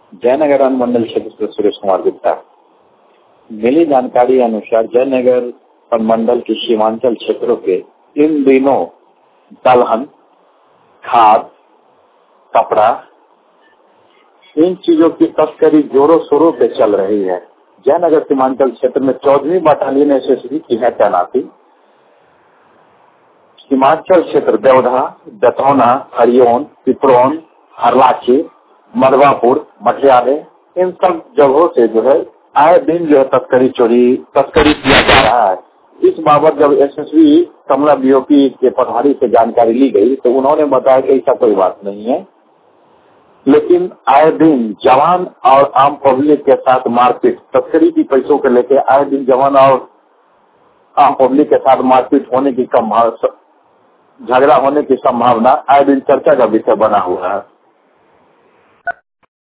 जयनगर अनुमंडल क्षेत्र से सुरेश कुमार गुप्ता। मिली जानकारी अनुसार जयनगर अनुमंडल के सीमांचल क्षेत्रों के इन दिनों दलहन, खाद, कपड़ा, इन चीजों की तस्करी जोरों शोरों पे चल रही है। जयनगर सीमांचल क्षेत्र में 14वीं बटालियन एसएसबी की है तैनाती। सीमांचल क्षेत्र देवधा, दतौना, हरिओन, पिपरौन, हरलाखी, मधवापुर, मठियारे, इन सब जगहों से जो है आए दिन जो है तस्करी किया जा रहा है। इस बाबत जब एसएसबी कमला बीओपी के प्रभारी से जानकारी ली गई तो उन्होंने बताया कि ऐसा कोई बात नहीं है, लेकिन आए दिन जवान और आम पब्लिक के साथ मारपीट, तस्करी की पैसों को लेकर आए दिन जवान और आम पब्लिक के साथ मारपीट होने की झगड़ा होने की संभावना आए दिन चर्चा का विषय बना हुआ है।